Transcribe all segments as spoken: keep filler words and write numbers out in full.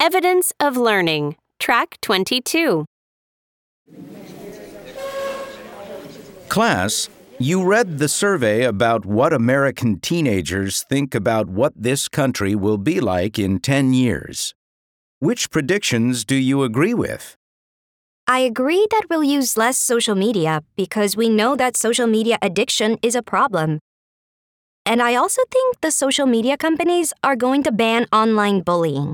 Evidence of Learning, Track twenty-two. Class, you read the survey about what American teenagers think about what this country will be like in ten years. Which predictions do you agree with? I agree that we'll use less social media because we know that social media addiction is a problem. And I also think the social media companies are going to ban online bullying.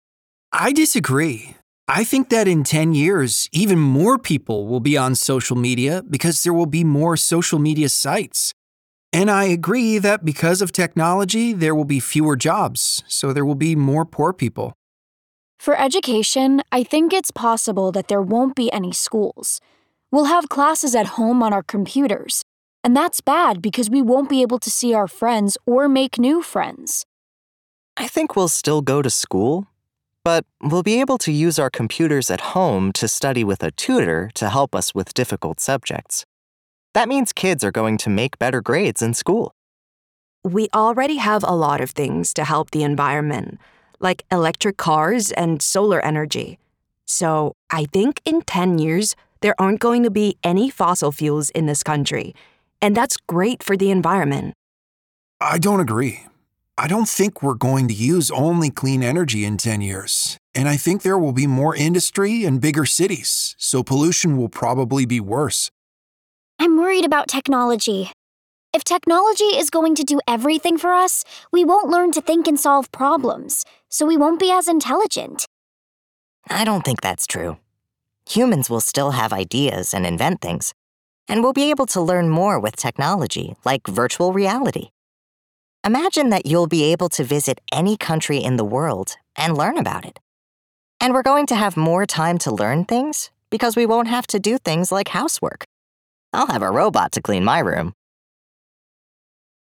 I disagree. I think that in ten years, even more people will be on social media because there will be more social media sites. And I agree that because of technology, there will be fewer jobs, so there will be more poor people. For education, I think it's possible that there won't be any schools. We'll have classes at home on our computers, and that's bad because we won't be able to see our friends or make new friends. I think we'll still go to school, but we'll be able to use our computers at home to study with a tutor to help us with difficult subjects. That means kids are going to make better grades in school. We already have a lot of things to help the environment, like electric cars and solar energy. So I think in ten years, there aren't going to be any fossil fuels in this country, and that's great for the environment. I don't agree. I don't think we're going to use only clean energy in ten years, and I think there will be more industry and bigger cities, so pollution will probably be worse. I'm worried about technology. If technology is going to do everything for us, we won't learn to think and solve problems, so we won't be as intelligent. I don't think that's true. Humans will still have ideas and invent things, and we'll be able to learn more with technology, like virtual reality. Imagine that you'll be able to visit any country in the world and learn about it. And we're going to have more time to learn things because we won't have to do things like housework. I'll have a robot to clean my room.